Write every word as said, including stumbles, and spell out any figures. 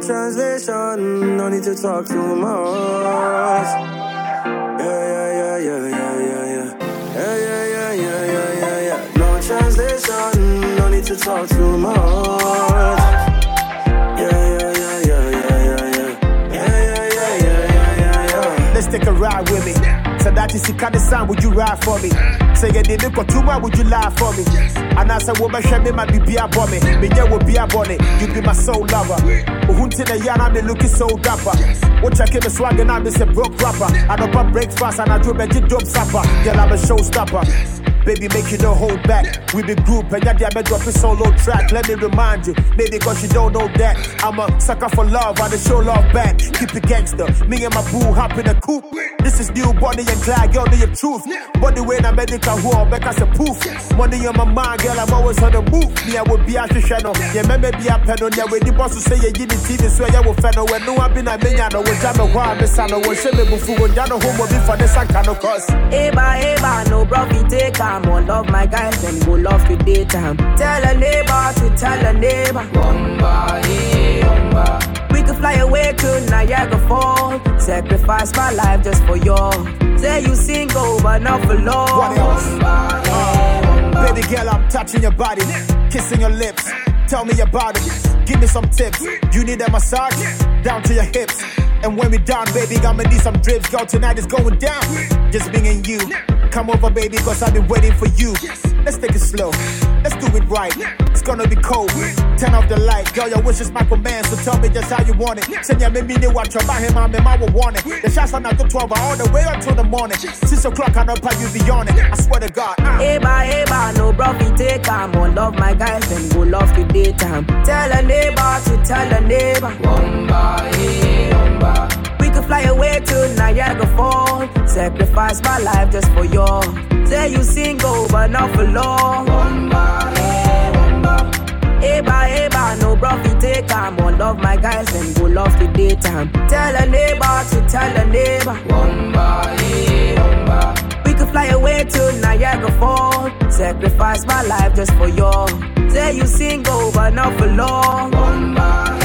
translation, no need to talk too much. Yeah, yeah, yeah, yeah, yeah, yeah, yeah. Yeah, yeah, yeah, yeah, yeah, yeah, yeah. No translation, no need to talk too much. Yeah, yeah, yeah, yeah, yeah, yeah, yeah. Yeah, yeah, yeah, yeah, yeah, yeah, yeah. Let's take a ride with me. So that is the kind of sound, would you ride for me? Say you didn't go too much, would you lie for me? And I said, woman, shame me, might be beer bomb me. Me, yeah, will be a bonnet. You be my soul lover. Hunting a yarn, I'm looking so dapper. What I came a swagging, I'm a broke rapper. I don't pop breakfast and I do a dope supper. Girl, I'm a showstopper. Baby, make you no hold back. We be group and yeah, I drop a solo track. Let me remind you, maybe cause you don't know that I'm a sucker for love, I show love back. Keep it gangster, me and my boo hop in a coupe. This is new Bonnie and Clyde, y'all know your truth. Body when I'm medical, who I'm back as a poof. Money on my mind, girl, I'm always on the move. Me, I will be a channel. Yeah, me, be a pen on ya. When the boss will say, yeah, you need T V, so yeah, we'll fend. When no, I've been a million, I will jam a while, Miss Anna, will shame me before you know who will be for the Sankano cause. Eba, eba, no profit take time. One love my guys, then go love the daytime. Tell a neighbor to tell a neighbor. Umba, eh, umba. We could fly away to Niagara Falls. Sacrifice my life just for you. Say you single, but not for long. What else? Umba, eh, umba. Baby girl, I'm touching your body, kissing your lips. Tell me about it, give me some tips. You need a massage, down to your hips. And when we down, baby, I'ma need some drips. Girl, tonight is going down, just me and you. Come over, baby, cause I've been waiting for you. Let's take it slow, let's do it right. It's gonna be cold, turn off the light. Girl, your wish is my command, so tell me just how you want it. Send ya me me watch about him, I'm in my want it. The shots are not the twelve, all the way until the morning. Six o'clock, I know how you be on it. I swear to God. Uh. Eba, eba, no profit take time. On love my guys, then go love the daytime. Tell a neighbor to tell a neighbor. Umba, eh, umba. We could fly away to Niagara Falls. Sacrifice my life just for you. Say you single, but not for long. Umba, eh, umba. Eba, eba, no profit take time. One love my guys, then go love the daytime. Tell a neighbor to tell a neighbor. Umba, eh, umba. We could fly away to Niagara Falls. Sacrifice my life just for you. Say you single, but not for long. Umba,